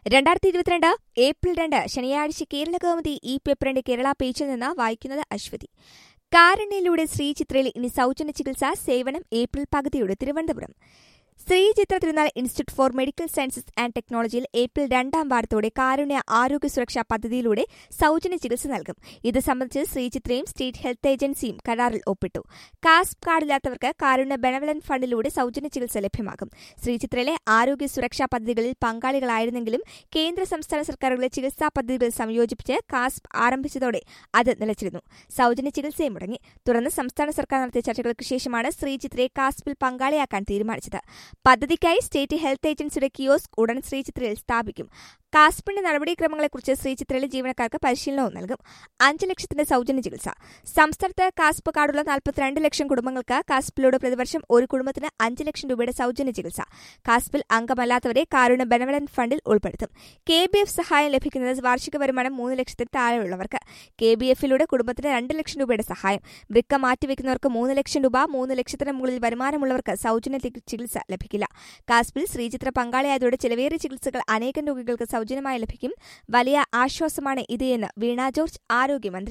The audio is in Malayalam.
2022 ഏപ്രിൽ 2 ശനിയാഴ്ച കേരളകൗമുദി ഈ പേപ്പറിന്റെ കേരള പേജിൽ നിന്ന് വായിക്കുന്നത് അശ്വതി. കാരുണ്യയിലൂടെ ശ്രീചിത്രയിൽ ഇനി സൗജന്യ ചികിത്സാ സേവനം ഏപ്രിൽ പകുതിയോടെ Thiruvananthapuram. Sree Chitra Thirunal institute for medical sciences and ടെക്നോളജിയിൽ ഏപ്രിൽ 2 വാരത്തോടെ കാരുണ്യ ആരോഗ്യ സുരക്ഷാ പദ്ധതിയിലൂടെ സൗജന്യ ചികിത്സ നൽകും. ഇത് സംബന്ധിച്ച് ശ്രീചിത്രയും സ്റ്റേറ്റ് ഹെൽത്ത് ഏജൻസിയും കരാറിൽ ഒപ്പിട്ടു. കാസ്പ് കാർഡില്ലാത്തവർക്ക് കാരുണ്യ ബെനവലന്റ് ഫണ്ടിലൂടെ സൗജന്യ ചികിത്സ ലഭ്യമാകും. ശ്രീചിത്രയിലെ ആരോഗ്യ സുരക്ഷാ പദ്ധതികളിൽ പങ്കാളികളായിരുന്നെങ്കിലും കേന്ദ്ര സംസ്ഥാന സർക്കാരുകളുടെ ചികിത്സാ പദ്ധതികൾ സംയോജിപ്പിച്ച് കാസ്പ് ആരംഭിച്ചതോടെ അത് നിലച്ചിരുന്നു. സൗജന്യ ചികിത്സയും മുടങ്ങി. തുടർന്ന് സംസ്ഥാന സർക്കാർ നടത്തിയ ചർച്ചകൾക്ക് ശേഷമാണ് ശ്രീചിത്രയെ കാസ്പിൽ പങ്കാളിയാക്കാൻ തീരുമാനിച്ചത്. പദ്ധതിക്കായി സ്റ്റേറ്റ് ഹെൽത്ത് ഏജൻസിയുടെ കിയോസ്ക് ഉടൻ ശ്രീചിത്രയിൽ സ്ഥാപിക്കും. കാസ്പിന്റെ നടപടിക്രമങ്ങളെക്കുറിച്ച് ശ്രീചിത്രയിലെ ജീവനക്കാർക്ക് പരിശീലനവും നൽകും. 5 ലക്ഷത്തിന്റെ സൗജന്യ ചികിത്സ. സംസ്ഥാനത്ത് കാസ്പ് കാർഡുള്ള 42 ലക്ഷം കുടുംബങ്ങൾക്ക് കാസ്പിലൂടെ പ്രതിവർഷം ഒരു കുടുംബത്തിന് 5 ലക്ഷം രൂപയുടെ സൗജന്യ ചികിത്സ. കാസ്പിൽ അംഗമല്ലാത്തവരെ കാരുണ്യ ബെനവലന്റ് ഫണ്ടിൽ ഉൾപ്പെടുത്തും. KBF സഹായം ലഭിക്കുന്നത് വാർഷിക വരുമാനം 3 ലക്ഷത്തിന് താഴെയുള്ളവർക്ക്. KBFിലൂടെ കുടുംബത്തിന് 2 ലക്ഷം രൂപയുടെ സഹായം. വൃക്ക മാറ്റിവെക്കുന്നവർക്ക് 3 ലക്ഷം രൂപ. 3 ലക്ഷത്തിന് മുകളിൽ വരുമാനമുള്ളവർക്ക് സൗജന്യ ചികിത്സ ലഭിക്കില്ല. കാസ്പിൽ ശ്രീചിത്ര പങ്കാളിയായതോടെ ചിലവേറിയ ചികിത്സകൾ അനേകം രോഗികൾക്ക് സൗജന്യമായി ലഭിക്കും. വലിയ ആശ്വാസമാണ് ഇത് എന്ന് വീണ ജോർജ്, ആരോഗ്യമന്ത്രി.